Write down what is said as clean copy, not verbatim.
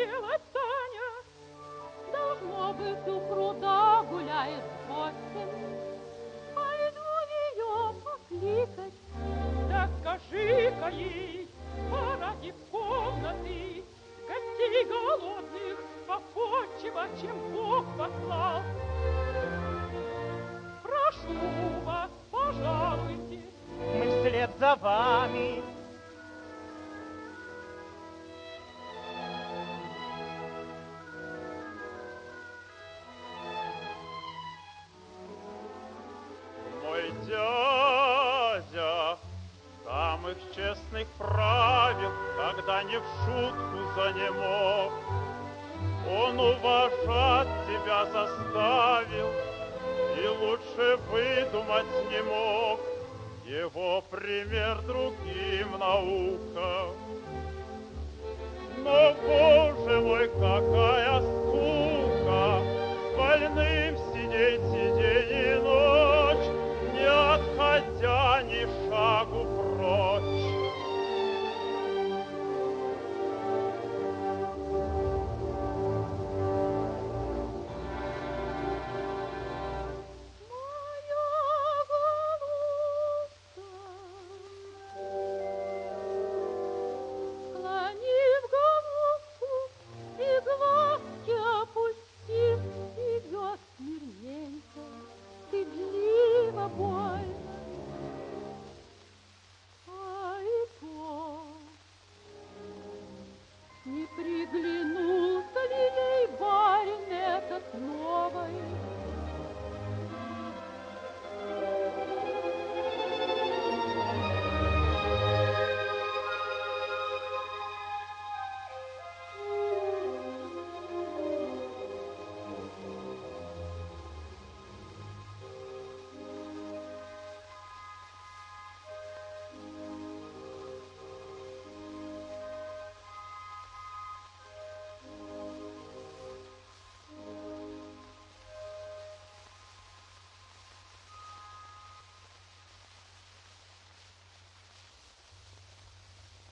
делать, Таня? Должно быть, у пруда гуляет с гостем. Пойду ее покликать. Да скажи-ка ей, пора не в комнаты, гостей голодных попотчева, чем Бог послал. Прошу вас, пожалуйте. Мы вслед за вами. Мой дядя самых честных правил когда не в шутку занемог. Он уважать тебя заставил и лучше выдумать не мог. Его пример другим наука. Но, Боже мой, какая